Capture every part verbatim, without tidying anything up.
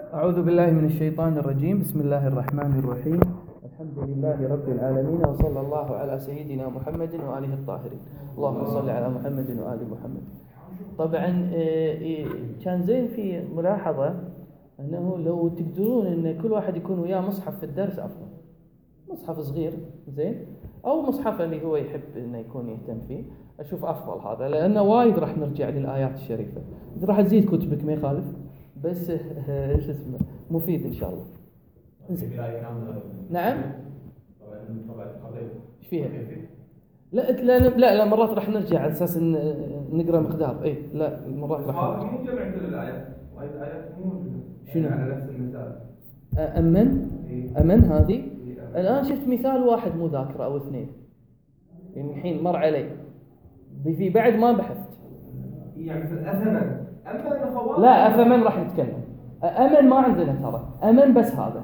أعوذ بالله من الشيطان الرجيم. بسم الله الرحمن الرحيم. الحمد لله رب العالمين، وصلى الله على سيدنا محمد وآله الطاهرين. اللهم صل على محمد وآل محمد. طبعا كان زين في ملاحظة أنه لو تقدرون أن كل واحد يكون وياه مصحف في الدرس أفضل، مصحف صغير زين، أو مصحف اللي هو يحب أنه يكون يهتم فيه، أشوف أفضل هذا، لأنه وايد راح نرجع للآيات الشريفة. راح تزيد كتبك ما يخالف، بس ايش اسمه مفيد ان شاء الله. نعم. ايش فيها؟ لا لا لا لا مرات راح نرجع على اساس ان نقرا مقدار. اي لا مرات راح نرجع. مو جمع كل الايات، وايد ايات مو شنو على نفس المثال. امن امن هذه الان شفت مثال واحد مو ذاكره او اثنين، يعني الحين مر علي في بعد ما بحثت. يعني في الأثمن لا أثمن راح نتكلم. أمن ما عندنا ترى، أمن بس هذا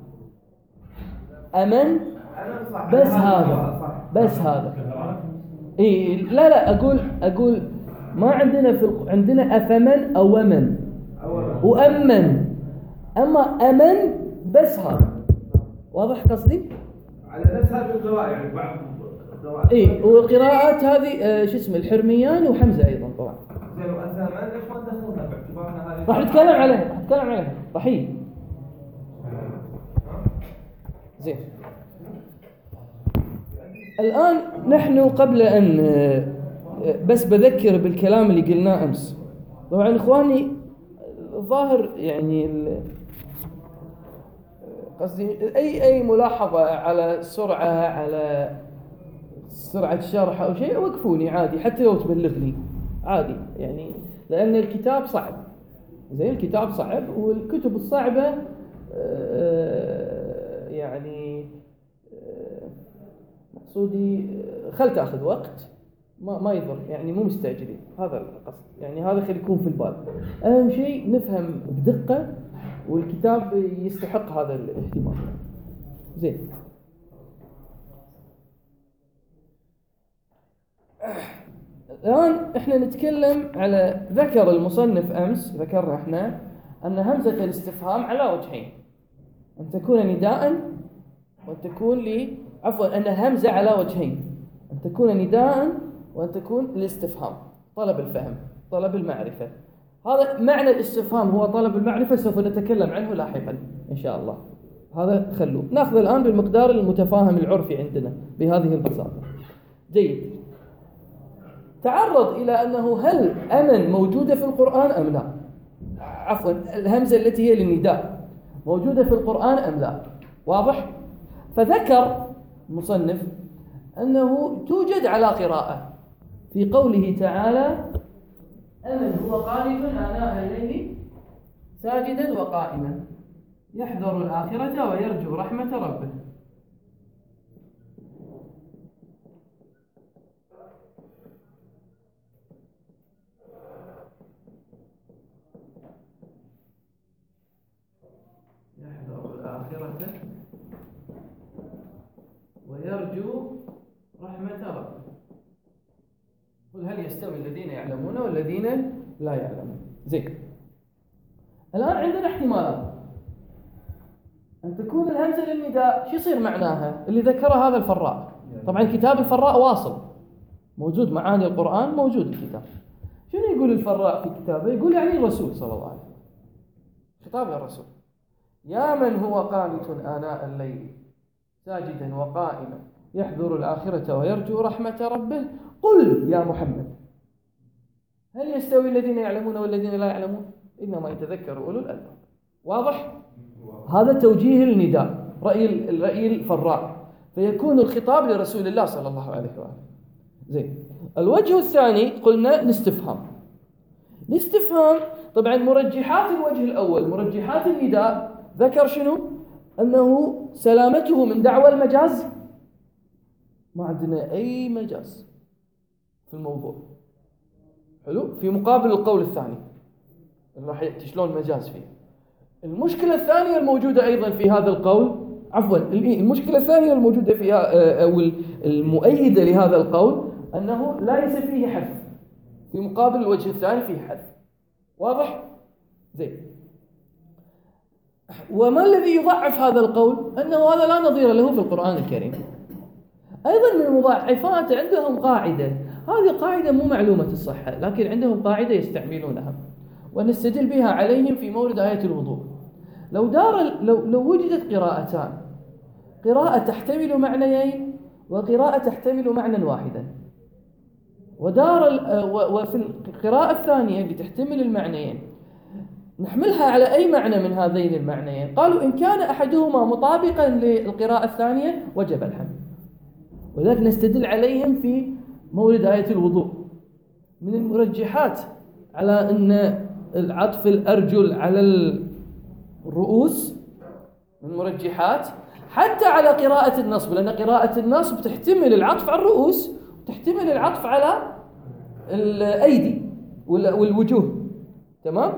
أمن بس هذا بس هذا إيه لا لا أقول أقول ما عندنا في عندنا أثمن أو أمن وأمن، أما أمن بس هذا. واضح قصدي؟ على نفس هذه القراءة يعني بعض القراءات. إيه وقراءات هذه آه شو اسمه الحرميان وحمزة أيضا طبعا. زين وأثمن ليش ما دخلنا باعتبارنا هذه؟ راح نتكلم عليها راح نتكلم عليها رحيل. زين الآن نحن قبل أن بس بذكر بالكلام اللي قلناه أمس. طبعا إخواني الظاهر يعني قصدي أي أي ملاحظة على سرعة على سرعة شرح أو شيء وقفوني عادي، حتى لو تبلغني عادي يعني، لأن الكتاب صعب. زين الكتاب صعب، والكتب الصعبة يعني مقصودي خل تأخذ وقت، ما ما يضر يعني، مو مستعجلين، هذا القصد يعني. هذا خلي يكون في البال. أهم شيء نفهم بدقة، والكتاب يستحق هذا الاهتمام. زين الآن إحنا نتكلم على ذكر المصنف أمس، ذكرنا إحنا أن همزة الاستفهام على وجهين، أن تكون نداء وأن تكون لي عفوا أن همزة على وجهين، أن تكون نداء وأن تكون الاستفهام، طلب الفهم، طلب المعرفة. هذا معنى الاستفهام هو طلب المعرفة، سوف نتكلم عنه لاحقا إن شاء الله. هذا خلوه نأخذ الآن بالمقدار المتفاهم العرفي عندنا بهذه البساطة. جيد. تعرض إلى أنه هل أمن موجودة في القرآن أم لا؟ عفوا الهمزة التي هي للنداء موجودة في القرآن أم لا؟ واضح؟ فذكر المصنف أنه توجد على قراءة في قوله تعالى: أمن هو قانت آناء الليل ساجدا وقائما يحذر الآخرة ويرجو رحمة ربه. ويرجو رحمة ربه. قل هل يستوي الذين يعلمون والذين لا يعلمون؟ زين الآن عندنا احتمالات أن تكون الهمزة للنداء. شو يصير معناها اللي ذكره هذا الفراء؟ طبعا كتاب الفراء واصل موجود، معاني القرآن موجود الكتاب. شنو يقول الفراء في كتابه؟ يقول يعني الرسول صلى الله عليه وسلم، خطاب للرسول: يا من هو قانت آناء الليل ساجدا وقائما يحذر الآخرة ويرجو رحمة ربه، قل يا محمد هل يستوي الذين يعلمون والذين لا يعلمون؟ إنما يتذكر أولو الألباب. واضح؟ هذا توجيه النداء، رأي الرأي الفراء، فيكون الخطاب لرسول الله صلى الله عليه وآله. زين الوجه الثاني قلنا الاستفهام. الاستفهام طبعا مرجحات الوجه الأول، مرجحات النداء، ذكر شنو؟ أنه سلامته من دعوى المجاز، ما عندنا أي مجاز في الموضوع. حلو، في مقابل القول الثاني راح شلون مجاز فيه. المشكلة الثانية الموجودة أيضا في هذا القول، عفوا المشكلة الثانية الموجودة فيها أو المؤيدة لهذا القول أنه ليس فيه حذف، في مقابل الوجه الثاني فيه حذف. واضح؟ زين وما الذي يضعف هذا القول؟ أنه هذا لا نظير له في القرآن الكريم. أيضا من المضاعفات عندهم قاعدة، هذه قاعدة مو معلومة الصحة، لكن عندهم قاعدة يستعملونها ونستدل بها عليهم في مورد آية الوضوء. لو دار لو لو وجدت قراءتان، قراءة تحتمل معنيين وقراءة تحتمل معنى واحدا، ودار وفي القراءة الثانية اللي تحتمل المعنيين نحملها على أي معنى من هذين المعنيين؟ قالوا إن كان أحدهما مطابقا للقراءة الثانية وجب الحمل، ولذلك نستدل عليهم في مورد آية الوضوء. من المرجحات على أن العطف الأرجل على الرؤوس من المرجحات حتى على قراءة النصب، لأن قراءة النصب تحتمل العطف على الرؤوس وتحتمل العطف على الأيدي والوجوه. تمام؟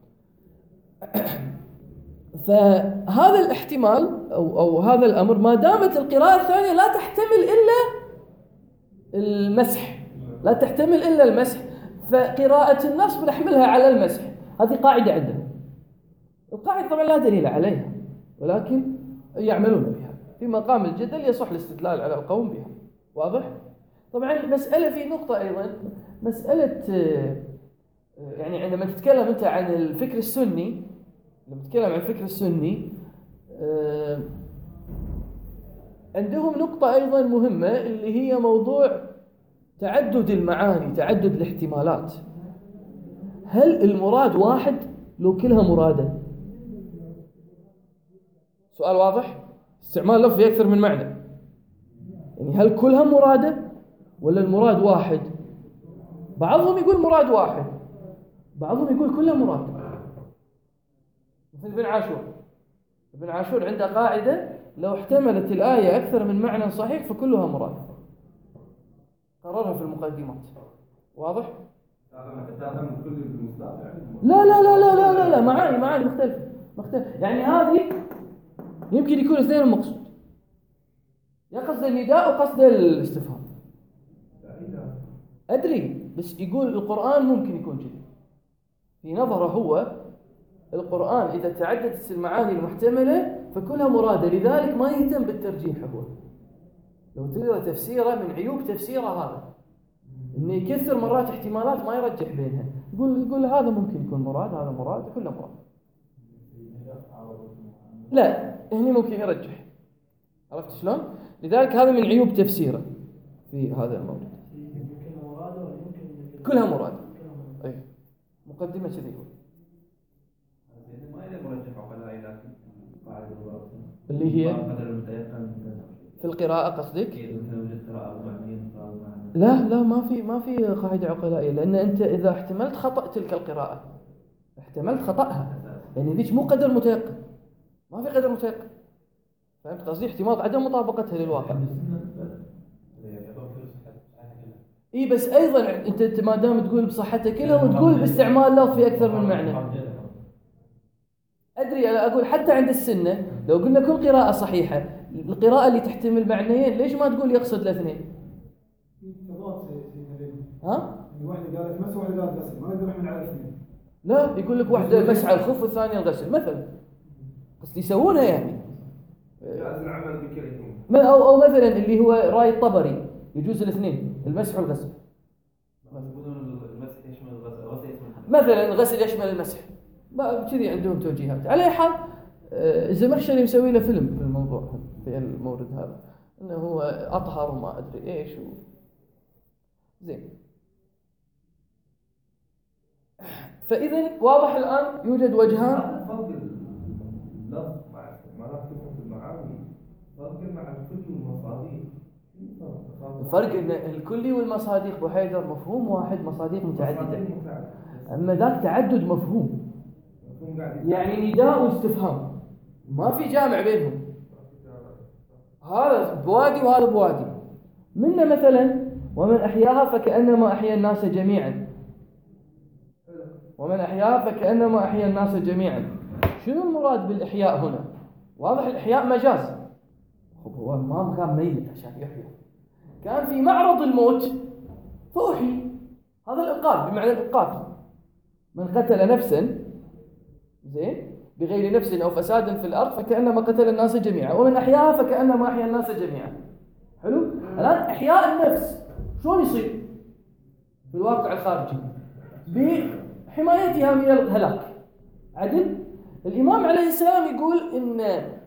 فهذا الاحتمال أو, أو هذا الأمر ما دامت القراءة الثانية لا تحتمل إلا المسح، لا تحتمل إلا المسح، فقراءة النصب نحملها على المسح. هذه قاعدة عندنا، القاعدة طبعا لا دليل عليها ولكن يعملون بها في مقام الجدل، يصح الاستدلال على القوم بها. واضح؟ طبعا المسألة في نقطة أيضا، مسألة يعني عندما تتكلم أنت عن الفكر السني، لما تتكلم عن الفكر السني عندهم نقطة أيضا مهمة اللي هي موضوع تعدد المعاني، تعدد الاحتمالات. هل المراد واحد لو كلها مرادة؟ سؤال واضح؟ استعمال لفظ أكثر من معنى، يعني هل كلها مرادة ولا المراد واحد؟ بعضهم يقول مراد واحد، بعضهم يقول كلها مراد. مثل ابن عاشور، ابن عاشور عنده قاعدة لو احتملت الآية أكثر من معنى صحيح فكلها مراد، قررها في المقدمات. واضح؟ لا لا لا لا لا لا, لا. معاني معاني مختلفة مختلف. يعني هذه يمكن يكون اثنين المقصود، يا قصد النداء وقصد الاستفهام. أدري، بس يقول القرآن ممكن يكون كذا في نظره هو. القرآن إذا تعددت المعاني المحتملة فكلها مرادة، لذلك ما يهتم بالترجيح. هو لو تقرأ تفسيره من عيوب تفسيره هذا إنه يكثر مرات احتمالات ما يرجح بينها، يقول يقول هذا ممكن يكون مراد، هذا مراد، كله مراد. لا، هني ممكن يرجح. عرفت شلون؟ لذلك هذا من عيوب تفسيره في هذا الموضوع. كلها مراد. أي مقدمة كذي يقول. اللي هي في القراءة قصدك؟ لا لا، ما في ما في قاعدة عقلائية، لأن أنت إذا احتملت خطأ تلك القراءة احتملت خطأها، يعني ذيك مو قدر متيقن، ما في قدر متيقن. فهمت قصدي؟ احتمال عدم مطابقتها للواقع. اي بس ايضا انت ما دام تقول بصحتها كلها وتقول باستعمال لفظ في اكثر من معنى. ادري، انا اقول حتى عند السنه لو قلنا كل قراءه صحيحه، القراءه اللي تحتمل معنيين ليش ما تقول يقصد الاثنين؟ ها؟ واحده قالت مس وواحده قالت غسل، ما نقدر نحمل على الاثنين. لا، يقول لك واحده المسح على الخف والثانيه الغسل مثلا، بس يسوونها يعني جائز العمل بكلمتين. او او مثلا اللي هو راي الطبري يجوز الاثنين، المسح والغسل. المسح يشمل الغسل، الغسل يشمل مثلا الغسل يشمل المسح، كذي عندهم توجيهات. على اي حال الزمخشري مسوي له فيلم في الموضوع في المورد هذا، انه هو اطهر وما ادري ايش و... زين. فاذا واضح الان يوجد وجهان. فرق اللفظ مع استعمالات كلمة المعاني، فرق مع الكل والمصاديق. الفرق ان الكلي والمصاديق ابو حيدر مفهوم واحد، مصاديق متعدده. اما ذاك تعدد مفهوم، يعني نداء واستفهام ما في جامع بينهم، هذا بوادي وهذا بوادي. منا مثلا ومن احياها فكانما احيا الناس جميعا، ومن احياها فكانما احيا الناس جميعا. شنو المراد بالاحياء هنا؟ واضح الاحياء مجاز، هو ما كان ميت عشان يحيى، كان في معرض الموت فأحيي. هذا الإنقاذ بمعنى الإنقاذ. من قتل نفسا زين بغير نفس أو فساد في الأرض فكأنما قتل الناس جميعا، ومن أحياها فكأنما أحيا الناس جميعا. حلو؟ الآن إحياء النفس شلون يصير في الواقع الخارجي؟ بحمايتها من الهلاك. عدل؟ الإمام عليه السلام يقول إن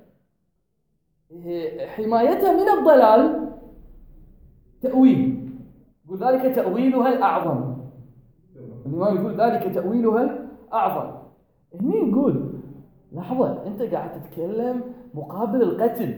حمايتها من الضلال تأويل، يقول ذلك تأويلها الأعظم. الإمام يقول ذلك تأويلها الأعظم. هني نقول لحظة، أنت قاعد تتكلم مقابل القتل،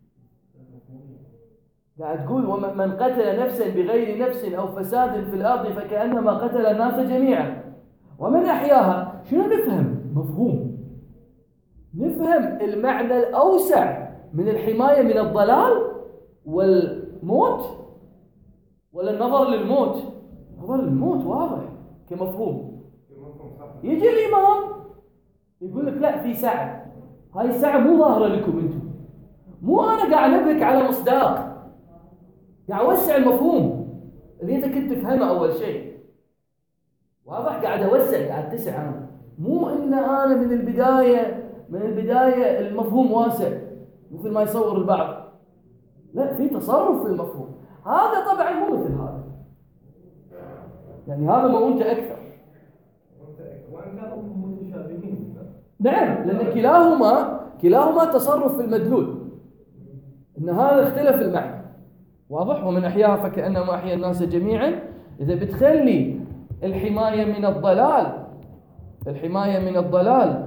قاعد تقول ومن قتل نفسا بغير نفس أو فساد في الأرض فكأنما قتل الناس جميعا، ومن أحياها. شنو نفهم؟ مفهوم، نفهم المعنى الأوسع من الحماية من الضلال والموت، ولا النظر للموت؟ نظر للموت واضح كمفهوم. يجي الإمام يقول لك لا، في ساعة، هاي الساعة مو ظاهرة لكم أنتم، مو أنا قاعد أبك على مصداق، قاعد أوسع المفهوم اللي أنت كنت تفهمه أول شيء. واضح؟ قاعد أوسع، قاعد أتسع أنا، مو إن أنا من البداية من البداية المفهوم واسع مثل ما يصور البعض. لا، في تصرف في المفهوم. هذا طبعا مو مثل هذا، يعني هذا ما أنت أكثر، وإن كانوا متشابهين. نعم، لأن كلاهما كلاهما تصرف في المدلول، إن هذا اختلف المعنى. واضح؟ ومن أحياها فكأنما أحيا الناس جميعا. إذا بتخلي الحماية من الضلال الحماية من الضلال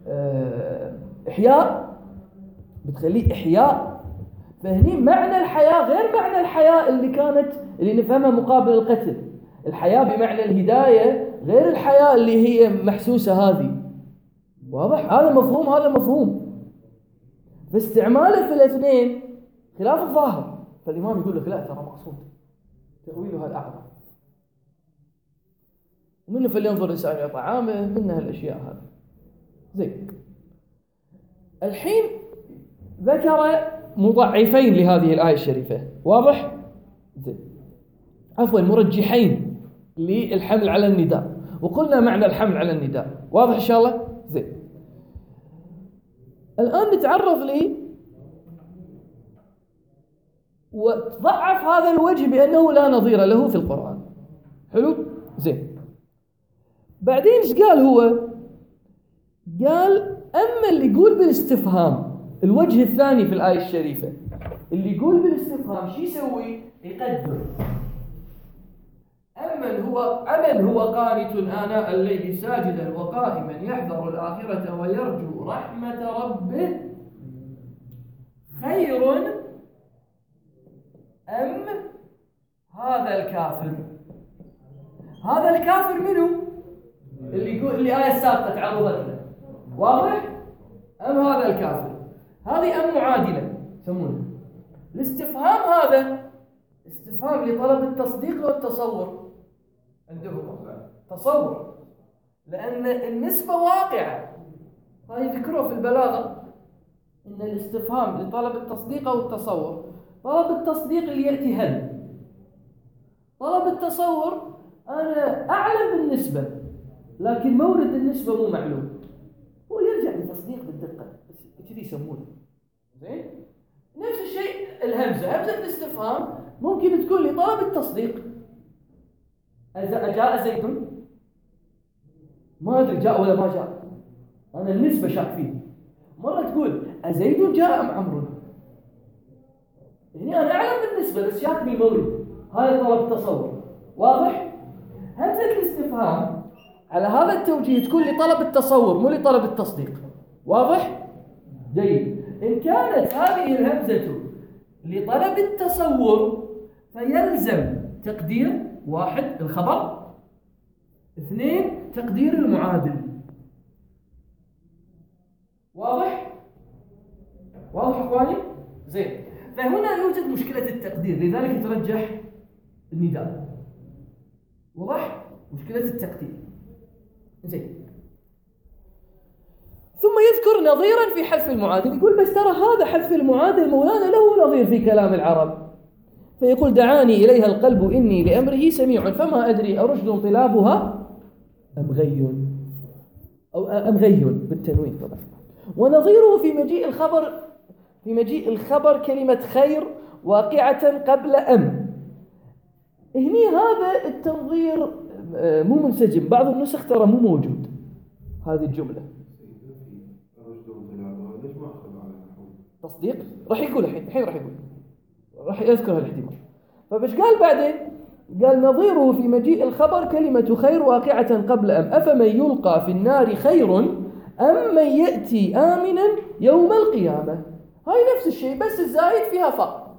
إحياء، بتخليه إحياء، فهني معنى الحياة غير معنى الحياة اللي كانت اللي نفهمها مقابل القتل. الحياة بمعنى الهداية غير الحياة اللي هي محسوسة هذه. واضح؟ هذا مفهوم هذا مفهوم، فاستعماله في الاثنين خلاف الظاهر. فالإمام يقول لك لا، ترى مقصود تأويلها الأعظم. ومنه فلينظر الإنسان إلى طعامه، منها الأشياء هذه. زين، الحين ذكر مضعفين لهذه الآية الشريفة. واضح؟ زين، عفوا مرجحين للحمل على النداء، وقلنا معنى الحمل على النداء. واضح إن شاء الله؟ زين، الآن نتعرض لي وتضعف هذا الوجه بأنه لا نظير له في القرآن. حلو؟ زين، بعدين ايش قال هو؟ قال أما اللي يقول بالاستفهام، الوجه الثاني في الآية الشريفة، اللي يقول بالاستفهام شو يسوي؟ يقدر. أمن هو أمن هو قانت آناء الليل ساجدا وقائما يحذر الآخرة ويرجو رحمة ربه خير أم هذا الكافر؟ هذا الكافر منه؟ اللي يقول اللي آية السابقة تعرضت له. واضح؟ أم هذا الكافر؟ هذه أم معادلة يسمونها. الاستفهام هذا استفهام لطلب التصديق والتصور عندهم. تصور، لأن النسبة واقعة. هاي ذكروه في البلاغة، إن الاستفهام لطلب التصديق أو التصور. طلب التصديق اللي يأتي هل، طلب التصور أنا أعلم بالنسبة لكن مورد النسبة مو معلوم، هو يرجع للتصديق بالدقة، بس كذي يسمونه. زين، نفس الشيء الهمزة، همزة الاستفهام ممكن تكون لطلب التصديق. أجاء زيد؟ ما أدري جاء ولا ما جاء، أنا النسبة شاك فيه. مرة تقول أزيد جاء أم عمرو، يعني أنا أعلم بالنسبة بس شاك بالمورد، هذا طلب التصور. واضح؟ همزة الاستفهام على هذا التوجيه تكون لطلب التصور مو لطلب التصديق. واضح؟ جيد. إن كانت هذه الهمزة لطلب التصور فيلزم تقدير واحد الخبر، اثنين تقدير المعادل. واضح؟ واضح أخواني؟ زين، فهنا يوجد مشكلة التقدير، لذلك يترجح النداء. واضح؟ مشكلة التقدير. زين، ثم يذكر نظيرا في حذف المعادل، يقول بس ترى هذا حذف المعادل مولانا له نظير في كلام العرب. فيقول دعاني إليها القلب إني لأمره سميع فما أدري أرشد انطلابها أم غي، أو أم غي بالتنوين طبعا. ونظيره في مجيء الخبر في مجيء الخبر كلمة خير واقعة قبل أم. هني هذا التنظير مو منسجم، بعض النسخ ترى مو موجود هذه الجملة. تصديق راح يقول الحين الحين راح يقول راح يذكر هالاحتمال. فبش قال بعدين؟ قال نظيره في مجيء الخبر كلمة خير واقعة قبل أم، أفمن يلقى في النار خير أم من يأتي آمنا يوم القيامة. هاي نفس الشيء بس الزايد فيها فاء.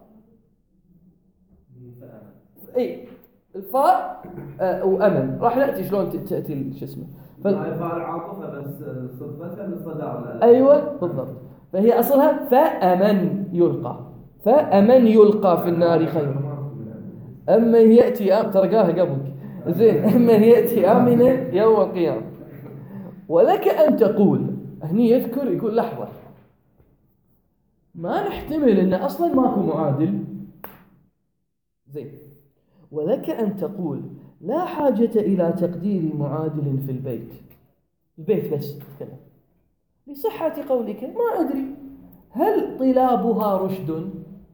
اي الفاء آه وأمن راح نأتي شلون تأتي شو اسمه. فال... هاي فاء العاطفة بس صفتها للصداقة. أيوة بالضبط. فهي أصلها فأمن يلقى، فأمن يلقى في النار خير أما يأتي آم ترقاها قبلك زين أما يأتي آمنا يوم القيامة. ولك أن تقول هني يذكر يقول لحظة ما نحتمل أن أصلا ماكو معادل زين. ولك أن تقول لا حاجة إلى تقدير معادل في البيت، البيت بس تتكلم لصحة قولك ما أدري هل طلابها رشد.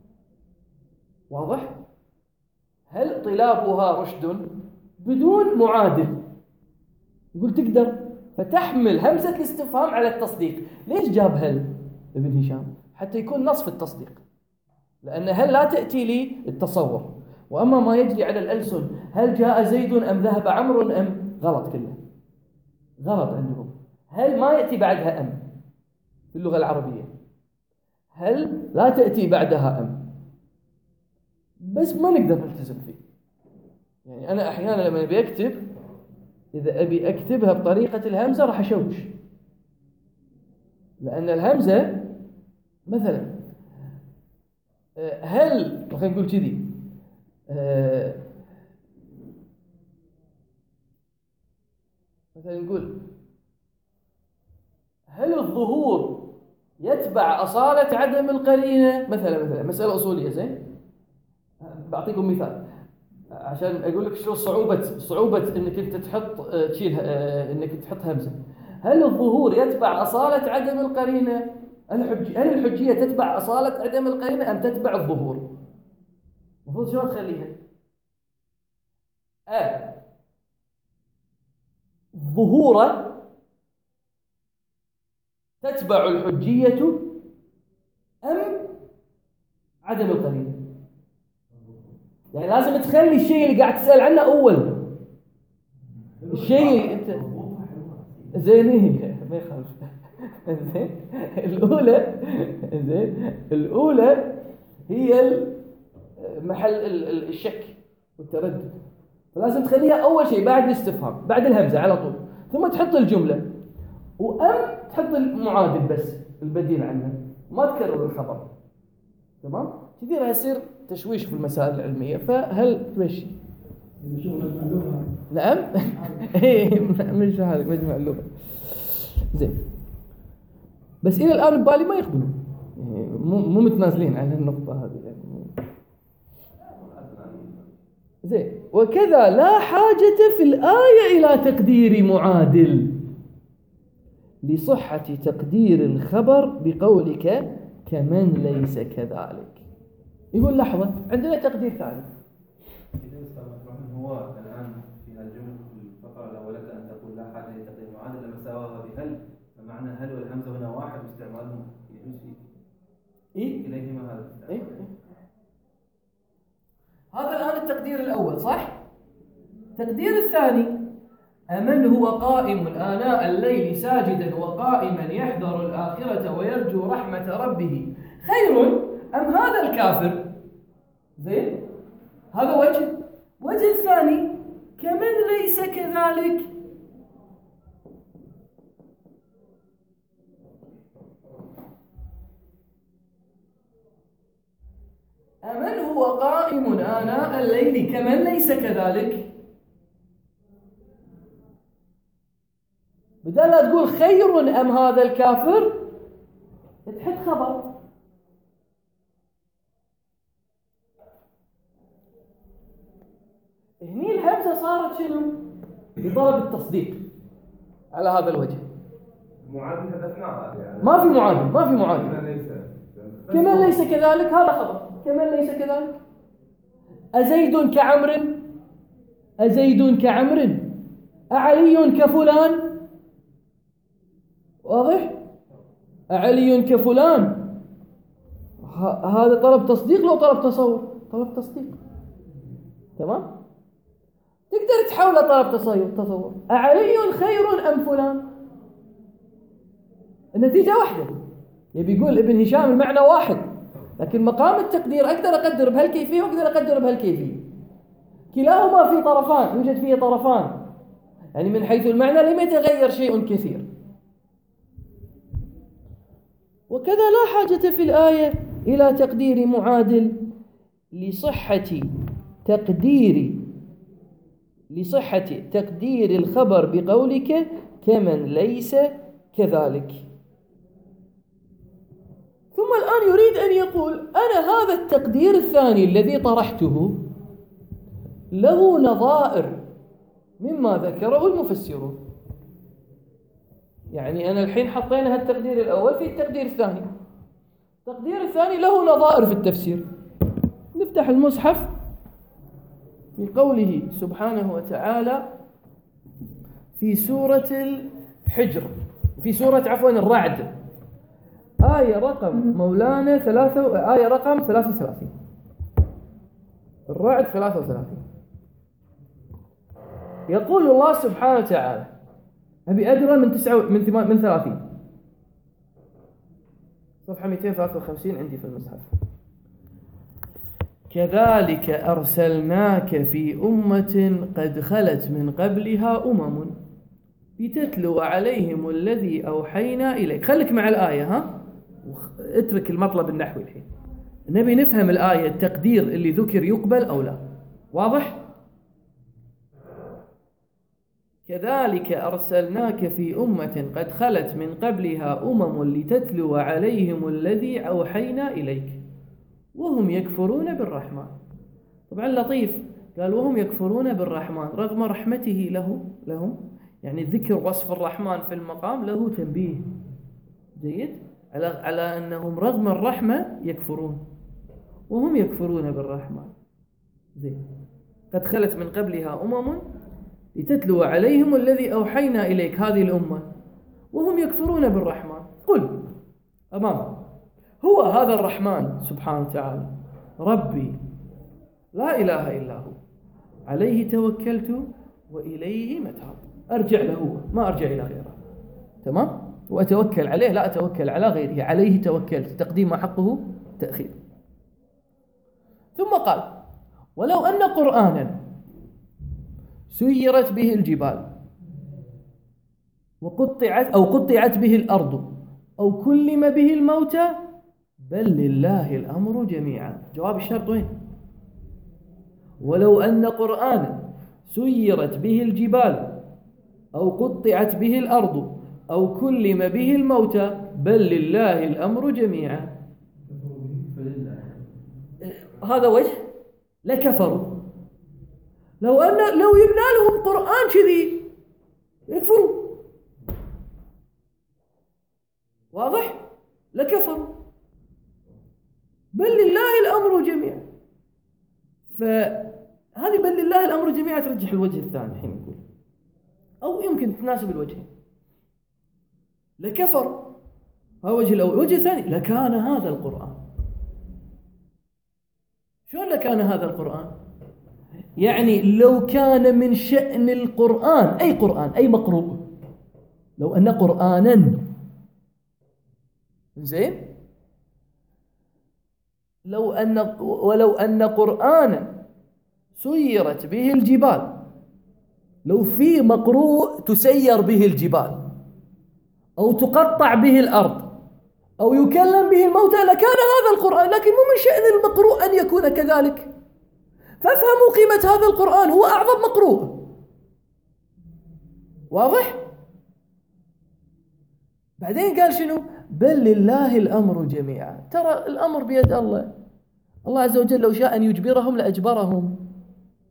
واضح؟ هل طلابها رشد بدون معادل. يقول تقدر فتحمل همزة الاستفهام على التصديق. ليش جاب هل ابن هشام؟ حتى يكون نص في التصديق، لأن هل لا تأتي لي التصور. وأما ما يجري على الألسن هل جاء زيد أم ذهب عمرو أم، غلط كله غلط عندهم. هل ما يأتي بعدها أم في اللغة العربية، هل لا تأتي بعدها أم، بس ما نقدر نلتزم فيه. يعني أنا أحيانا لما أبي أكتب إذا أبي أكتبها بطريقة الهمزة راح أشوش، لأن الهمزة مثلا هل خلينا نقول كذي مثلا نقول هل الظهور يتبع أصالة عدم القرينة مثلا مثلا مسألة أصولية زين. بعطيكم مثال عشان أقول لك شو صعوبة صعوبة إنك أنت تحط تشيل إنك تحط همزة. هل الظهور يتبع أصالة عدم القرينة؟ الحج هل الحجية تتبع أصالة عدم القرينة أم تتبع الظهور؟ المفروض شلون تخليها؟ أ ظهورا تتبع الحجية أم عدم القرينة؟ يعني لازم تخلي الشيء اللي قاعد تسأل عنه أول الشيء أنت زين ما يخالف زين. الأولى زين الأولى هي محل الشك والتردد، فلازم تخليها أول شيء بعد الاستفهام بعد الهمزة على طول، ثم تحط الجملة وأم تحط المعادل بس البديل عنها ما تكرر الخبر. تمام كذي راح يصير تشويش في المسائل العلمية. فهل تمشي؟ نعم ايه مش هذا مجمع اللغة زين. بس إلى الآن ببالي ما يقبلون مو مو متنازلين عن النقطة هذه يعني. زين وكذا لا حاجة في الآية إلى تقدير معادل لصحة تقدير الخبر بقولك كمن ليس كذلك. يقول لحظة عندنا تقدير ثاني. هو الآن في الجملة الفقرة الأولى أن تقول لا حاجة لتقدير معادل لما سواها بهل، فمعنى هل والهمزة هنا واحد واستعمالهم يجوز إيه إليهما هذا. إيه هذا الآن التقدير الأول صح؟ التقدير الثاني أمن هو قائم آناء الليل ساجدا وقائما يحذر الآخرة ويرجو رحمة ربه خير أم هذا الكافر. زين هذا وجه. وجه الثاني كمن ليس كذلك. أمن هو قائم آناء الليل كمن ليس كذلك. بدل لا تقول خير أم هذا الكافر تحط خبر. هني الهمزة صارت شنو؟ بطلب التصديق على هذا الوجه. معادل هدفناها يعني. ما في معادل، ما في معادل. كمن ليس كذلك هذا خبر، كمن ليس كذلك. أزيد كعمر، أزيد كعمر، أعلي كفلان. واضح؟ أعلي كفلان، هذا طلب تصديق لو طلب تصور؟ طلب تصديق. تمام؟ تقدر تحوله طلب تصور. تصور أعلي خير أم فلان؟ النتيجة واحدة. يبي يقول ابن هشام المعنى واحد، لكن مقام التقدير أقدر أقدر بهالكيفية وأقدر أقدر بهالكيفية. كلاهما في طرفان، يوجد فيه طرفان، يعني من حيث المعنى لم يتغير شيء كثير. وكذا لا حاجة في الآية إلى تقدير معادل لصحة تقدير لصحة تقدير الخبر بقولك كمن ليس كذلك. ثم الآن يريد أن يقول أنا هذا التقدير الثاني الذي طرحته له نظائر مما ذكره المفسرون. يعني أنا الحين حطينا هالتقدير الأول في التقدير الثاني، التقدير الثاني له نظائر في التفسير. نفتح المصحف في قوله سبحانه وتعالى في سورة الحجر، في سورة عفوا الرعد، آية رقم مولانا ثلاثة، آية رقم ثلاثة وثلاثين، الرعد ثلاثة وثلاثين. يقول الله سبحانه وتعالى، أبي أدرى من تسعة من ثمان من ثلاثين، صفحة مئتين وثلاثة وخمسين عندي في المصحف. كذلك أرسلناك في أمة قد خلت من قبلها أمم لتتلو عليهم الذي أوحينا إليك. خليك مع الآية، ها، اترك المطلب النحوي الحين. نبي نفهم الآية، التقدير اللي ذكر يقبل أو لا. واضح؟ كذلك أرسلناك في أمة قد خلت من قبلها أمم لتتلو عليهم الذي أوحينا إليك وهم يكفرون بالرحمن. طبعا لطيف، قال وهم يكفرون بالرحمن رغم رحمته له لهم، يعني ذكر وصف الرحمن في المقام له تنبيه جيد على على أنهم رغم الرحمة يكفرون، وهم يكفرون بالرحمن. زين، قد خلت من قبلها أمم لتتلو عليهم الذي أوحينا إليك، هذه الأمة، وهم يكفرون بالرحمن. قل أمام هو هذا الرحمن سبحانه وتعالى ربي لا إله إلا هو عليه توكلت وإليه متاب. أرجع له، ما أرجع إلى غيره. تمام؟ وأتوكل عليه، لا أتوكل على غيره. عليه توكلت، تقديم حقه تأخير. ثم قال ولو أن قرآنا سيرت به الجبال وقطعت أو قطعت به الأرض أو كلم به الموتى بل لله الأمر جميعا. جواب الشرط وين؟ ولو أن قرآنا سيرت به الجبال أو قطعت به الأرض أو كلم به الموتى بل لله الأمر جميعا. هذا وجه لكفروا. لو أن لو يبنى لهم قرآن كذي يكفروا. واضح؟ لكفروا. بل لله الأمر جميعا. فهذه بل لله الأمر جميعا ترجح الوجه الثاني الحين نقول، أو يمكن تناسب الوجهين. لكفر، هذا وجه الأول. الوجه الثاني لكان هذا القرآن. شلون لكان هذا القرآن؟ يعني لو كان من شأن القرآن، أي قرآن أي مقروء، لو أن قرآنا زين، لو أن ولو أن قرآنا سيرت به الجبال، لو في مقروء تسير به الجبال أو تقطع به الأرض أو يكلم به الموتى لكان هذا القرآن، لكن مو من شأن المقروء أن يكون كذلك. فافهموا قيمة هذا القرآن، هو أعظم مقروء. واضح؟ بعدين قال شنو؟ بل لله الأمر جميعا. ترى الأمر بيد الله. الله عز وجل لو شاء أن يجبرهم لأجبرهم.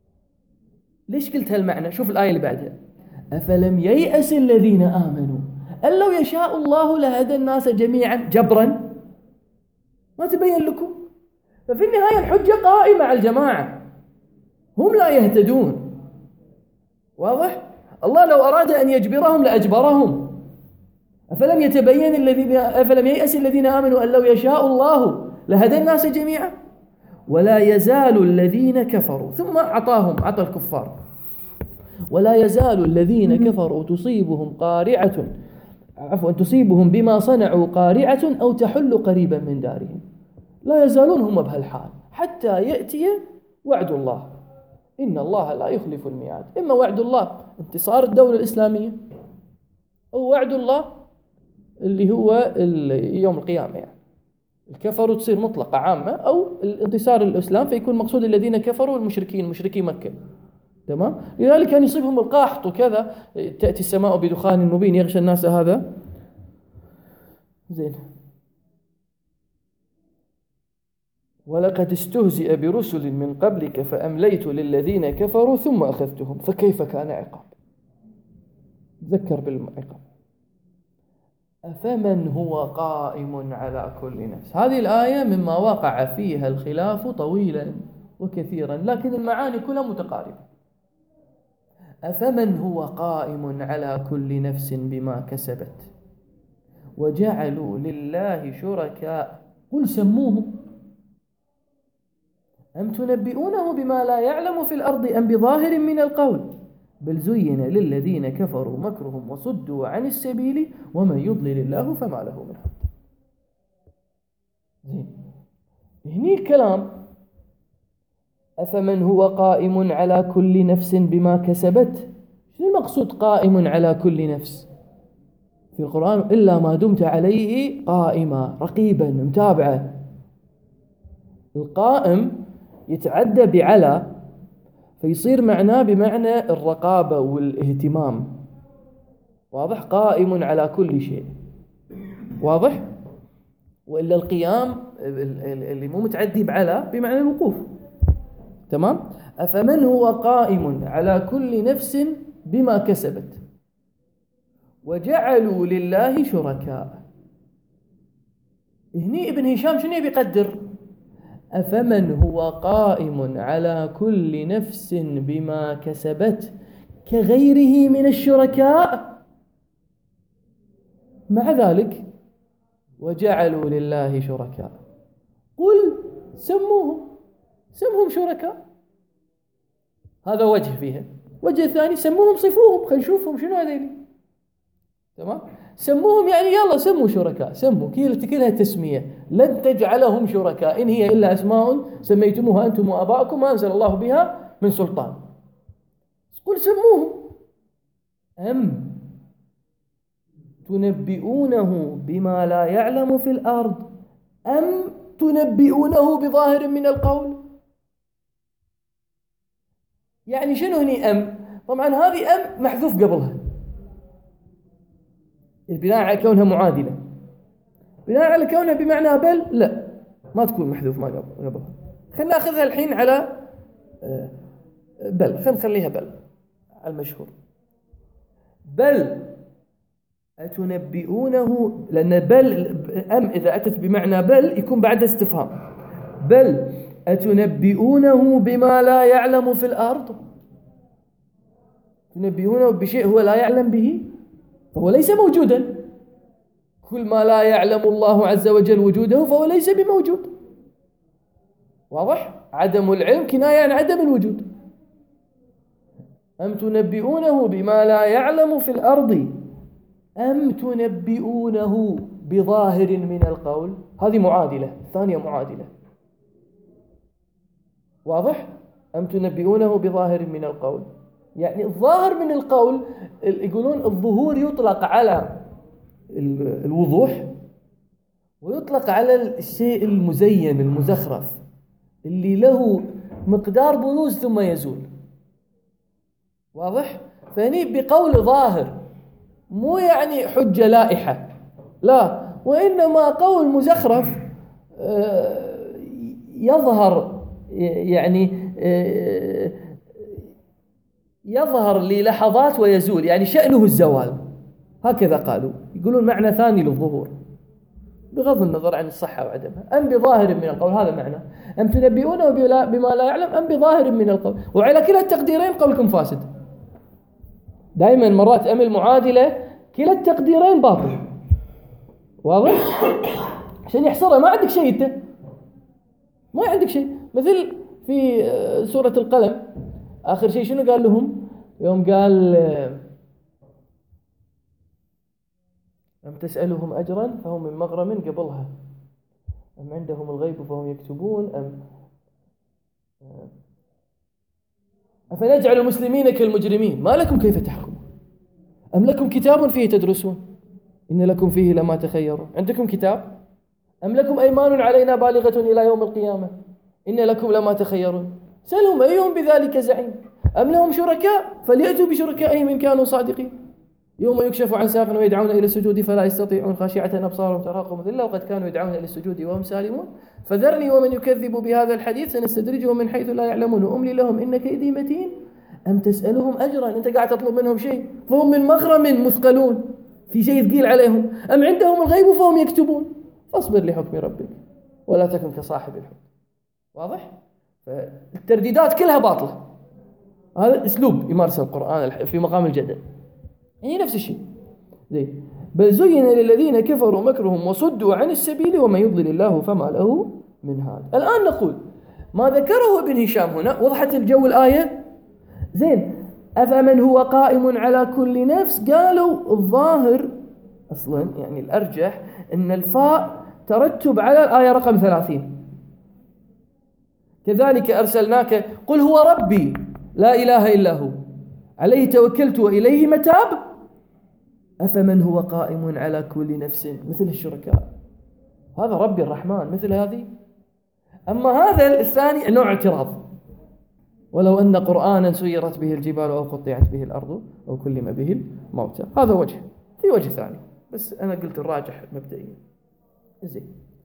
ليش قلت هالمعنى؟ شوف الآية اللي بعدها، أفلم ييأس الذين آمنوا أن لو يشاء الله لهدى الناس جميعا جبرا، ما تبين لكم؟ ففي النهاية الحجة قائمة على الجماعة، هم لا يهتدون. واضح؟ الله لو أراد أن يجبرهم لأجبرهم. أفلم يتبين الذين أفلم ييأس الذين آمنوا أن لو يشاء الله لهدى الناس جميعا ولا يزال الذين كفروا، ثم أعطاهم عطى الكفار، ولا يزال الذين كفروا تصيبهم قارعة عفوا تصيبهم بما صنعوا قارعة أو تحل قريبا من دارهم. لا يزالون هم بهالحال حتى يأتي وعد الله، إن الله لا يخلف الميعاد. إما وعد الله انتصار الدولة الإسلامية، أو وعد الله اللي هو يوم القيامة، يعني الكفر تصير مطلقة عامة، أو انتصار الإسلام فيكون مقصود الذين كفروا المشركين مشركي مكة. تمام؟ لذلك أن يصيبهم القحط وكذا، تأتي السماء بدخان مبين يغشى الناس هذا. زين. ولقد استهزئ برسل من قبلك فأمليت للذين كفروا ثم أخذتهم فكيف كان عقاب. تذكر بالعقاب. أفمن هو قائم على كل نفس. هذه الآية مما وقع فيها الخلاف طويلا وكثيرا، لكن المعاني كلها متقاربة. أفمن هو قائم على كل نفس بما كسبت وجعلوا لله شركاء قل سموهم أم تنبئونه بما لا يعلم في الأرض أم بظاهر من القول بل زين للذين كفروا مكرهم وصدوا عن السبيل ومن يضلل الله فما له من هاد. زين. هني كلام أفمن هو قائم على كل نفس بما كسبت. شنو المقصود قائم على كل نفس في القرآن؟ إلا ما دمت عليه قائما رقيبا متابعة. القائم يتعدى بعلى فيصير معناه بمعنى الرقابة والاهتمام. واضح؟ قائم على كل شيء. واضح؟ وإلا القيام اللي مو متعدي بعلى بمعنى الوقوف. تمام؟ أفمن هو قائم على كل نفس بما كسبت وجعلوا لله شركاء. هني ابن هشام شنو بيقدر؟ أفمن هو قائم على كل نفس بما كسبت كغيره من الشركاء مع ذلك وجعلوا لله شركاء قل سموهم سمهم شركاء. هذا وجه فيها. وجه ثاني سموهم صفوهم، خلينا نشوفهم شنو هذيل. تمام؟ سموهم يعني يلا سموا شركاء، سموا كلها تسمية. لن تجعلهم شركاء إن هي إلا أسماء سميتموها أنتم وآباؤكم ما أنزل الله بها من سلطان. قل سموهم أم تنبئونه بما لا يعلم في الأرض أم تنبئونه بظاهر من القول. يعني شنو هني أم؟ طبعا هذه أم محذوف قبلها بناء على كونها معادلة. بناء على كونها بمعنى بل لا ما تكون محذوف ما قبلها. خلينا ناخذها الحين على بل. خلينا نخليها بل على المشهور. بل أتنبئونه، لأن بل أم إذا أتت بمعنى بل يكون بعد استفهام. بل أتنبئونه بما لا يعلم في الأرض. تنبئونه بشيء هو لا يعلم به فهو ليس موجودا. كل ما لا يعلم الله عز وجل وجوده فهو ليس بموجود. واضح؟ عدم العلم كناية عن عدم الوجود. أم تنبئونه بما لا يعلم في الأرض أم تنبئونه بظاهر من القول. هذه معادلة، الثانية معادلة. واضح؟ أم تنبئونه بظاهر من القول، يعني الظاهر من القول يقولون الظهور يطلق على الوضوح ويطلق على الشيء المزين المزخرف اللي له مقدار بروز ثم يزول. واضح؟ فهني بقول ظاهر مو يعني حجة لائحة، لا، وإنما قول مزخرف يظهر يعني يظهر للحظات ويزول، يعني شأنه الزوال. هكذا قالوا، يقولون معنى ثاني للظهور بغض النظر عن الصحة وعدمها. أم بظاهر من القول، هذا معنى أم تنبئونه بما لا يعلم أم بظاهر من القول. وعلى كلا التقديرين قولكم فاسد. دائما مرات أم المعادلة كلا التقديرين باطل. واضح؟ عشان يحصرها ما عندك شيء، انت ما عندك شيء. مثل في سورة القلم آخر شيء شنو قال لهم يوم قال أم تسألهم أجرا فهم من مغرم قبلها أم عندهم الغيب فهم يكتبون أم أفنجعل المسلمين كالمجرمين ما لكم كيف تحكمون أم لكم كتاب فيه تدرسون إن لكم فيه لما تخيرون. عندكم كتاب؟ أم لكم أيمان علينا بالغة إلى يوم القيامة إن لكم لما تخيرون. سألهم أيهم بذلك زعيم أم لهم شركاء فليأتوا بشركائهم إن كانوا صادقين يوم يكشف عن ساق ويدعون إلى السجود فلا يستطيعون خاشعة أبصارهم ترهقهم ذلة وقد كانوا يدعون إلى السجود وهم سالمون فذرني ومن يكذب بهذا الحديث سنستدرجهم من حيث لا يعلمون وأملي لهم إن كيدي متين. أم تسألهم أجرا، أنت قاعد تطلب منهم شيء فهم من مغرم مثقلون، في شيء ثقيل عليهم. أم عندهم الغيب فهم يكتبون فاصبر لحكم ربك ولا تكن كصاحب الحوت. واضح؟ فالترديدات كلها باطلة. هذا أسلوب يمارس القرآن في مقام الجدل. هي نفس الشيء. زي بل زين للذين كفروا مكرهم وصدوا عن السبيل ومن يضلل الله فما له من هاد. الآن نقول ما ذكره ابن هشام هنا وضحت الجو الآية. زين أفمن هو قائم على كل نفس، قالوا الظاهر أصلا يعني الأرجح أن الفاء ترتب على الآية رقم ثلاثين. كذلك أرسلناك قل هو ربي لا إله إلا هو عليه توكلت وإليه متاب أفمن هو قائم على كل نفس مثل الشركاء، هذا ربي الرحمن مثل هذه. أما هذا الثاني نوع اعتراض، ولو أن قرآنا سيرت به الجبال أو قطعت به الأرض أو كلم به الموتى. هذا وجه. في وجه ثاني بس أنا قلت الراجح مبدئيا. زين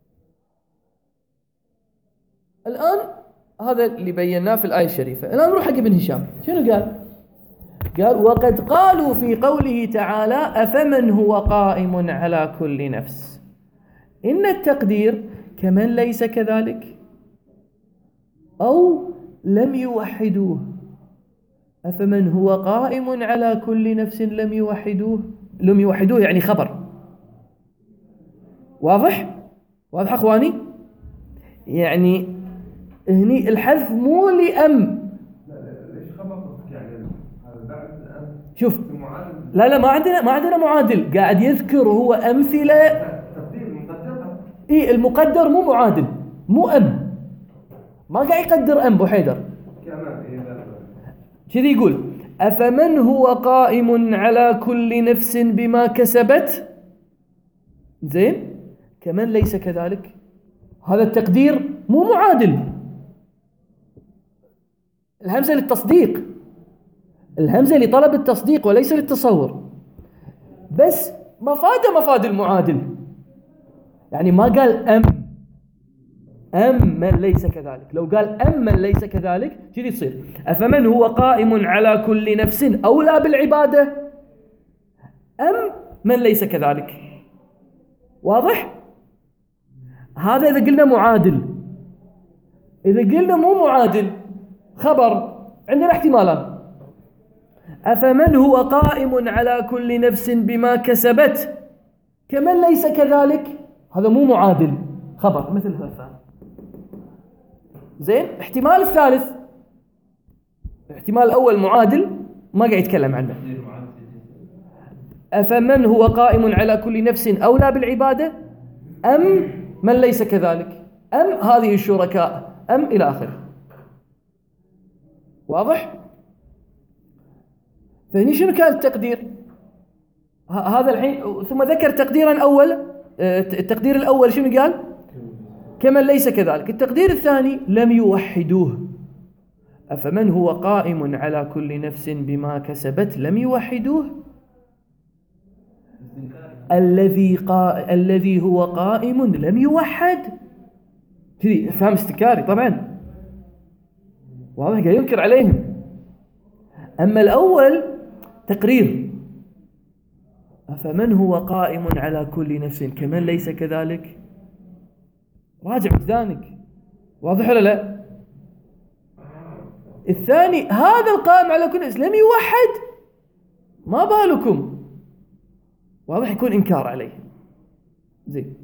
الآن هذا اللي بيناه في الآية الشريفة. الآن نروح حق ابن هشام شنو قال؟ قال وقد قالوا في قوله تعالى أفمن هو قائم على كل نفس إن التقدير كمن ليس كذلك أو لم يوحدوه. أفمن هو قائم على كل نفس لم يوحدوه، لم يوحدوه يعني خبر. واضح؟ واضح أخواني؟ يعني هني الحذف مو لأم. شوف لا لا ما عندنا ما عندنا معادل، قاعد يذكر هو أمثلة. إيه المقدر مو معادل مو أم، ما قاعد يقدر أم بحيدر كذي يقول أفمن هو قائم على كل نفس بما كسبت زين كمن ليس كذلك. هذا التقدير مو معادل، الهمزة للتصديق، الهمزة لطلب التصديق وليس للتصور، بس مفاد مفاد المعادل. يعني ما قال أم أم من ليس كذلك، لو قال أم من ليس كذلك كذي تصير أفمن هو قائم على كل نفس أولى بالعبادة أم من ليس كذلك. واضح؟ هذا إذا قلنا معادل. إذا قلنا مو معادل خبر عندنا احتمالان. أفمن هو قائم على كل نفس بما كسبت كمن ليس كذلك، هذا مو معادل خبر مثل هذا. زين احتمال الثالث، الاحتمال الأول معادل ما قاعد يتكلم عنه. أفمن هو قائم على كل نفس أولى بالعبادة أم من ليس كذلك أم هذه الشركاء أم إلى آخره. واضح؟ فهني شنو كان التقدير؟ هذا الحين ثم ذكر تقديرا أول. التقدير الأول شنو قال؟ كمن ليس كذلك. التقدير الثاني لم يوحدوه. أفمن هو قائم على كل نفس بما كسبت لم يوحدوه الذي قا... الذي هو قائم لم يوحد. كذي فهم استكاري طبعا. واضح قاعد ينكر عليهم. أما الأول تقرير أفمن هو قائم على كل نفس كمن ليس كذلك. راجع وجدانك، واضح ولا لا؟ الثاني هذا القائم على كل نفس لم يوحد، ما بالكم، واضح يكون إنكار عليه. زين.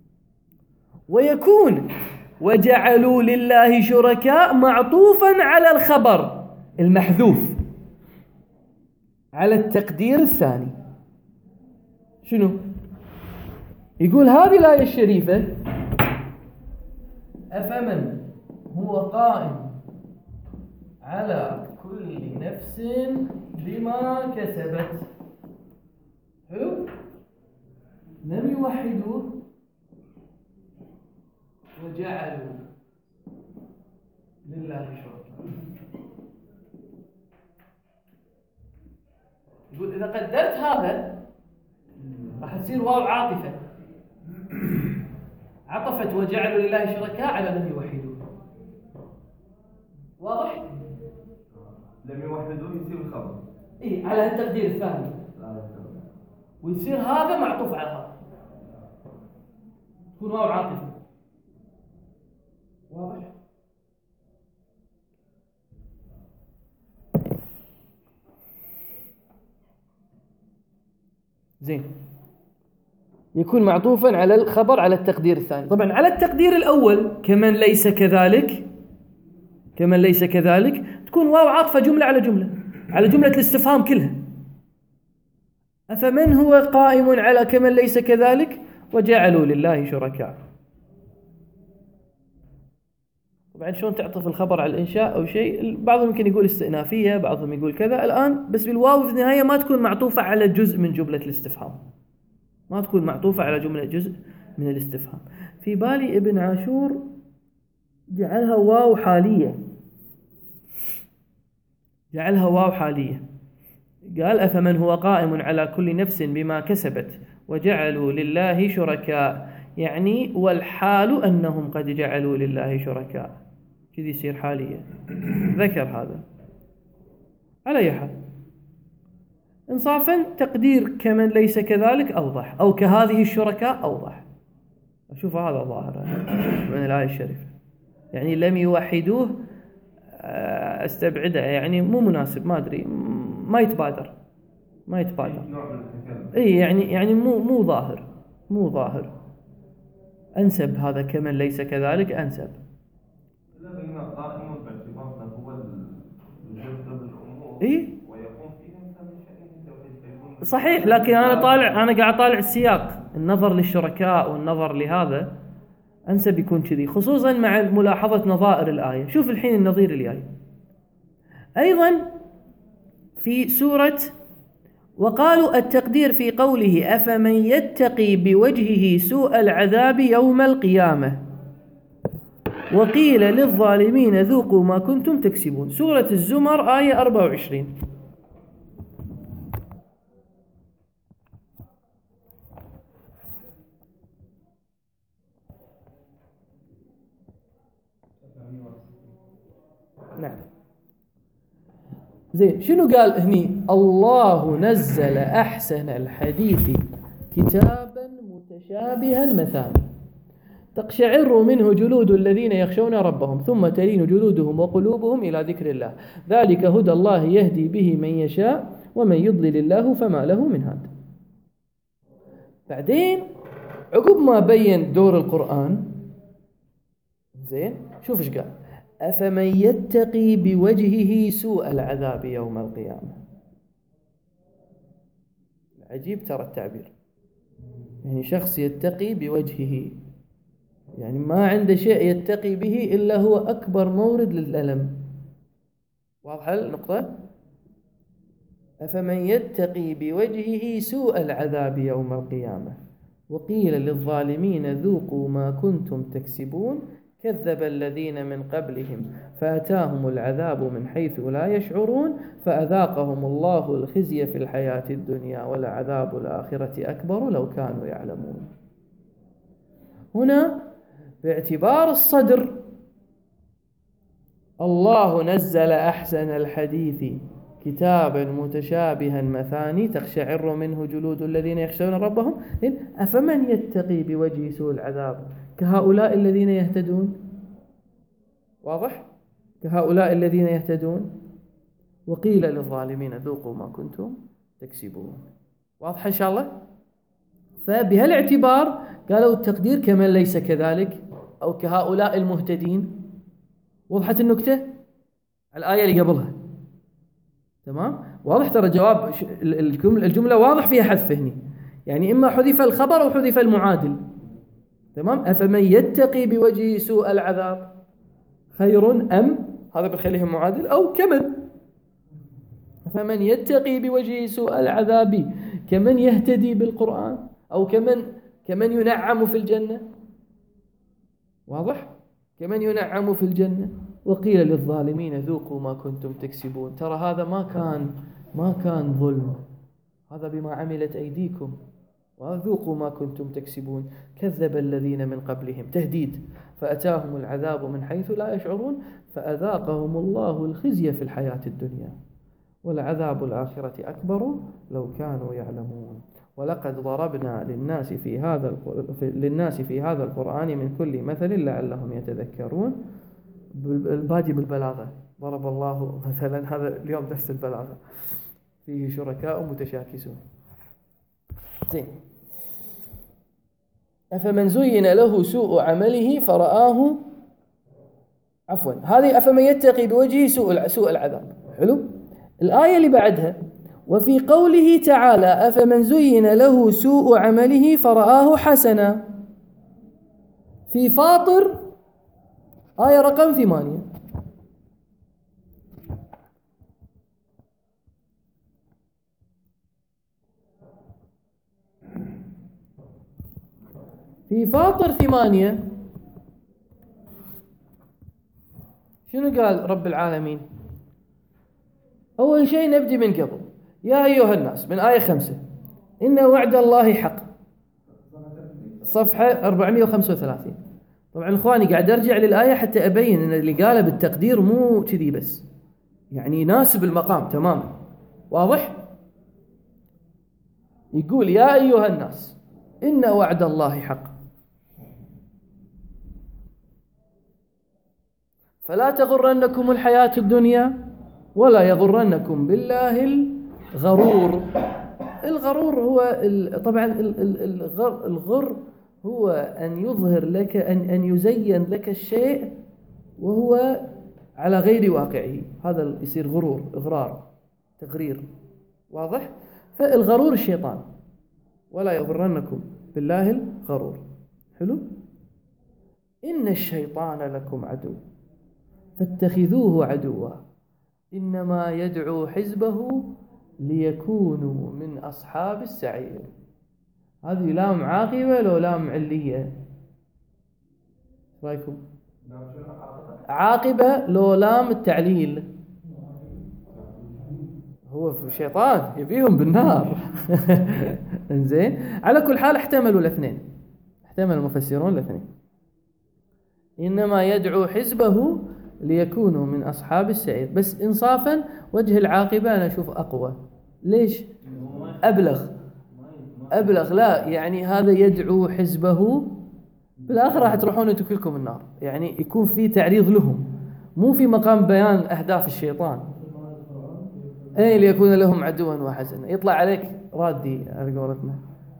ويكون وجعلوا لله شركاء معطوفا على الخبر المحذوف على التقدير الثاني. شنو يقول؟ هذه الآية الشريفة أفمن هو قائم على كل نفس بما كسبت، حلو، لم يوحدوه وجعلوا لله شركاء. يقول إذا قدرت هذا راح تصير واو عاطفة، عطفت وجعلوا لله شركاء على لم يوحدوه. واضح؟ لم يوحدوه يصير الخبر إيه على التقدير الثاني، ويصير هذا معطوف على هذا، تكون واو عاطفة. واضح؟ زين. يكون معطوفا على الخبر على التقدير الثاني. طبعا على التقدير الأول كمن ليس كذلك، كمن ليس كذلك تكون واو عاطفة جملة على جملة، على جملة الاستفهام كلها. أفمن هو قائم على كمن ليس كذلك وجعلوا لله شركاء. طبعا شلون تعطف الخبر على الإنشاء أو شيء؟ بعضهم يمكن يقول استئنافية، بعضهم يقول كذا. الآن بس بالواو في النهاية ما تكون معطوفة على جزء من جملة الاستفهام، ما تكون معطوفة على جملة جزء من الاستفهام. في بالي ابن عاشور جعلها واو حالية، جعلها واو حالية. قال أفمن هو قائم على كل نفس بما كسبت وجعلوا لله شركاء، يعني والحال أنهم قد جعلوا لله شركاء، كذي يصير حالية. ذكر هذا. على أي حال إنصافا تقدير كمن ليس كذلك أوضح، أو كهذه الشركاء أوضح. أشوف هذا ظاهر من الآية الشريفة. يعني لم يوحدوه استبعده، يعني مو مناسب، ما أدري، ما يتبادر ما يتبادر إيه يعني يعني مو مو ظاهر مو ظاهر أنسب هذا كمن ليس كذلك أنسب. إيه صحيح، لكن أنا طالع أنا قاعد طالع السياق، النظر للشركاء والنظر لهذا أنسب يكون كذي، خصوصا مع ملاحظة نظائر الآية. شوف الحين النظير الجاي أيضا في سورة، وقالوا التقدير في قوله أفمن يتقي بوجهه سوء العذاب يوم القيامة وقيل للظالمين ذوقوا ما كنتم تكسبون. سورة الزمر آية أربعة وعشرين. نعم. زين. شنو قال هني؟ الله نزل أحسن الحديث كتابا متشابها مثاني تقشعر منه جلود الذين يخشون ربهم ثم تلين جلودهم وقلوبهم إلى ذكر الله ذلك هدى الله يهدي به من يشاء ومن يضلل الله فما له من هاد. بعدين عقب ما بين دور القرآن، زين، شوف ايش قال: أفمن يتقي بوجهه سوء العذاب يوم القيامة. عجيب ترى التعبير، يعني شخص يتقي بوجهه، يعني ما عنده شيء يتقي به إلا هو أكبر مورد للألم. واضحة النقطة؟ أفمن يتقي بوجهه سوء العذاب يوم القيامة وقيل للظالمين ذوقوا ما كنتم تكسبون كذب الذين من قبلهم فأتاهم العذاب من حيث لا يشعرون فأذاقهم الله الخزي في الحياة الدنيا ولعذاب الآخرة أكبر لو كانوا يعلمون. هنا باعتبار الصدر الله نزل أحسن الحديث كتابا متشابها مثاني تقشعر منه جلود الذين يخشون ربهم أفمن يتقي بوجه سوء العذاب كهؤلاء الذين يهتدون. واضح؟ كهؤلاء الذين يهتدون. وقيل للظالمين ذوقوا ما كنتم تكسبون. واضح إن شاء الله؟ فبهالاعتبار قالوا التقدير كمن ليس كذلك أو كهؤلاء المهتدين. وضحت النكتة؟ الآية اللي قبلها تمام؟ واضح ترى جواب الجملة واضح فيها حذف هني، يعني إما حذف الخبر أو حذف المعادل. تمام؟ أفمن يتقي بوجه سوء العذاب خير أم، هذا بنخليهم معادل، أو كمن. فمن يتقي بوجه سوء العذاب كمن يهتدي بالقرآن، أو كمن كمن ينعم في الجنة. واضح؟ كمن ينعم في الجنة. وقيل للظالمين ذوقوا ما كنتم تكسبون. ترى هذا ما كان ما كان ظلم، هذا بما عملت أيديكم، وذوقوا ما كنتم تكسبون. كذب الذين من قبلهم، تهديد، فأتاهم العذاب من حيث لا يشعرون فأذاقهم الله الخزي في الحياة الدنيا ولعذاب الآخرة أكبر لو كانوا يعلمون. ولقد ضربنا للناس في هذا للناس في هذا القرآن من كل مثل لعلهم يتذكرون. الباقي بالبلاغة، ضرب الله مثلا، هذا اليوم درس البلاغة، فيه شركاء متشاكسون. زين. أفمن زين له سوء عمله فرآه، عفوا هذه أفمن يتقي بوجهه سوء سوء العذاب. حلو. الآية اللي بعدها وفي قوله تعالى أفمن زين له سوء عمله فرآه حسنا، في فاطر آية رقم ثمانية. في فاطر ثمانية شنو قال رب العالمين؟ أول شيء نبدي من قبل، يا أيها الناس، من آية خمسة، إن وعد الله حق، صفحة أربعمائة وخمسة وثلاثين. طبعا إخواني قاعد أرجع للآية حتى أبين أن اللي قاله بالتقدير مو كذي بس، يعني يناسب المقام تماما. واضح؟ يقول يا أيها الناس إن وعد الله حق فلا تغرنكم الحياة الدنيا ولا يغرنكم بالله الغرور. الغرور هو طبعا الغر, الغر هو أن يظهر لك أن أن يزين لك الشيء وهو على غير واقعه، هذا يصير غرور، إغرار، تغرير. واضح؟ فالغرور الشيطان، ولا يغرنكم بالله الغرور. حلو. إن الشيطان لكم عدو فاتخذوه عدوا إنما يدعو حزبه ليكونوا من أصحاب السعير. هذه لام عاقبة لو لام علية؟ رأيكم؟ عاقبة لو لام التعليل؟ هو في الشيطان يبيهم بالنار. انزين، على كل حال احتملوا الاثنين، احتمل المفسرون الاثنين. إنما يدعو حزبه ليكونوا من أصحاب السعير، بس إنصافا وجه العاقبة أنا أشوف أقوى. ليش؟ أبلغ أبلغ لا يعني هذا يدعو حزبه، بالآخر راح تروحون أنتم كلكم النار، يعني يكون في تعريض لهم، مو في مقام بيان أهداف الشيطان. أي ليكون لهم عدوا وحزنا، يطلع عليك رادي على قولتنا،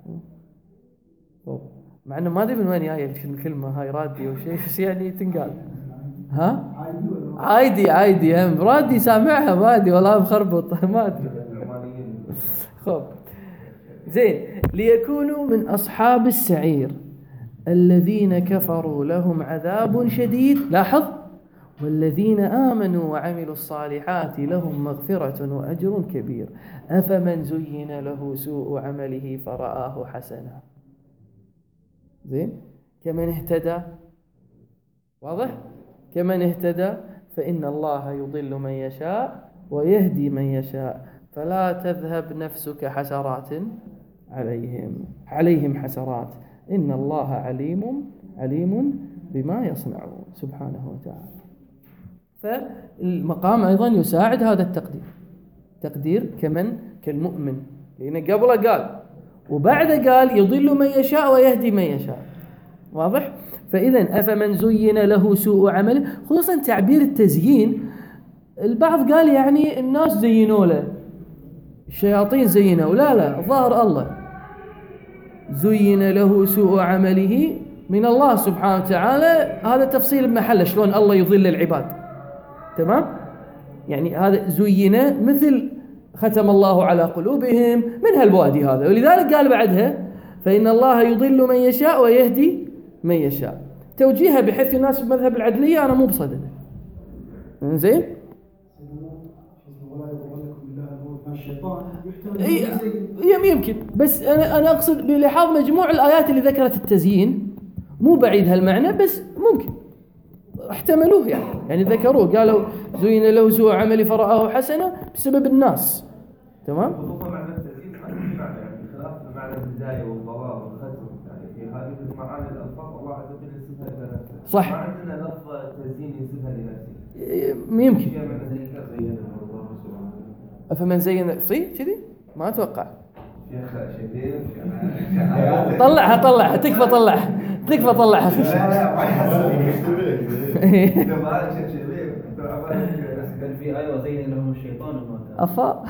مع أنه ما أدري من وين جاية الكلمة هاي رادي وشيء، بس يعني تنقال ها عايدي عايدي هم رادي سامعها ما أدري والله مخربط ما أدري. خب زين. ليكونوا من أصحاب السعير الذين كفروا لهم عذاب شديد، لاحظ، والذين آمنوا وعملوا الصالحات لهم مغفرة وأجر كبير. أفمن زين له سوء عمله فرآه حسنا، زين، كمن اهتدى. واضح؟ كمن اهتدى فإن الله يضل من يشاء ويهدي من يشاء فلا تذهب نفسك حسرات عليهم عليهم حسرات إن الله عليم عليم بما يصنعون سبحانه وتعالى. فالمقام أيضا يساعد هذا التقدير. تقدير كمن كالمؤمن، لأن قبله قال وبعد قال يضل من يشاء ويهدي من يشاء. واضح؟ فإذا أفمن زين له سوء عمله، خصوصا تعبير التزيين، البعض قال يعني الناس زينوا له، الشياطين زينوا، لا لا، ظاهر الله زين له سوء عمله من الله سبحانه وتعالى. هذا تفصيل بمحله شلون الله يضل العباد، تمام؟ يعني هذا زين مثل ختم الله على قلوبهم من هالبوادي هذا، ولذلك قال بعدها فإن الله يضل من يشاء ويهدي من يشاء، توجيهها بحيث الناس بمذهب العدلية أنا مو بصدد. زين؟ يمكن، بس أنا أنا أقصد بلحاظ مجموع الآيات اللي ذكرت التزيين مو بعيد هالمعنى، بس ممكن احتملوه يعني يعني ذكروه، قالوا زين له سوء عملي فرآه حسنة بسبب الناس، تمام؟ خصوصا معنى التزيين معنى يعني خلاف معنى البداية والضواب والختم، يعني في هذه المعاني الألفاظ الله عز وجل ينسبها إلى نفسه. صح. ما عندنا لفظ تزيين ينسبها لنفسه. يمكن. أفمن زين صي كذي؟ ما أتوقع. شيخ شبيب. طلعها طلعها تكفى طلعها تكفى طلعها. لا لا ما يحصل. أنت ما شيخ شبيب. أنت عبارة قال في آية وزين لهم الشيطان وما كان. أفا.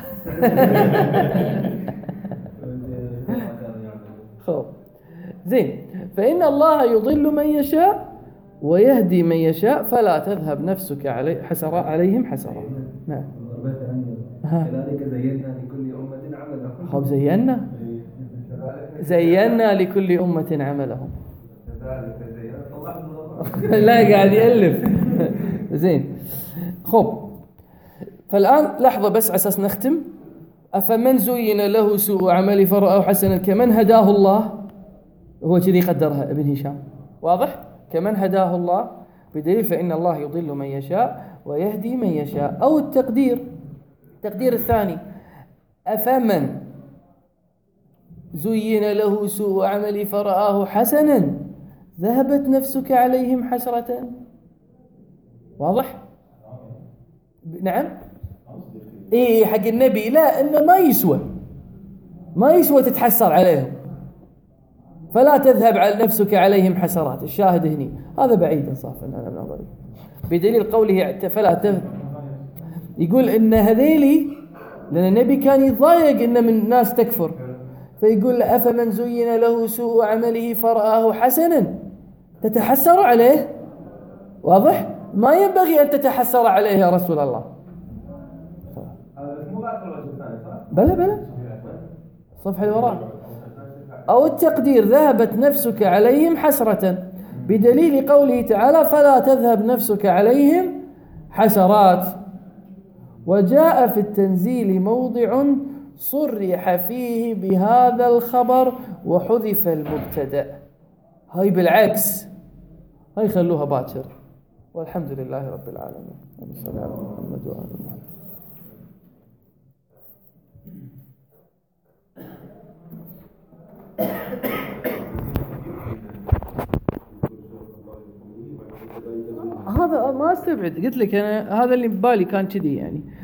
خب. زين. فإن الله يضل من يشاء ويهدي من يشاء فلا تذهب نفسك علي حسرات عليهم حسرات. نعم. كذلك زينا لكل أمة عملهم. خب زينا زينا لكل أمة عملهم. لا قاعد يألف. زين. خب. فالآن لحظة بس عساس نختم. أفمن زين له سوء عمله فرآه حسنا كمن هداه الله، هو كذي قدرها ابن هشام، واضح؟ كمن هداه الله، بدليل فإن الله يضل من يشاء ويهدي من يشاء. أو التقدير، التقدير الثاني أفمن زين له سوء عمله فرآه حسنا ذهبت نفسك عليهم حسرة. واضح؟ نعم؟ إيه حق النبي، لا إنه ما يسوى ما يسوى تتحسر عليهم، فلا تذهب على نفسك عليهم حسرات. الشاهد هني هذا بعيد صافا أنا بنظري، بدليل قوله فلا تذهب، يقول إن هذيلي، لأن النبي كان يضايق إن من الناس تكفر، فيقول أفمن زين له سوء عمله فرآه حسنا تتحسر عليه. واضح؟ ما ينبغي أن تتحسر عليه يا رسول الله. بلى بلى صفحة الوراء. أو التقدير ذهبت نفسك عليهم حسرة، بدليل قوله تعالى فلا تذهب نفسك عليهم حسرات. وجاء في التنزيل موضع صرح فيه بهذا الخبر وحذف المبتدأ. هاي بالعكس، هاي خلوها باكر. والحمد لله رب العالمين. صلى الله على محمد وآل محمد. هذا ما استبعد، قلت لك أنا هذا اللي ببالي كان كذي يعني.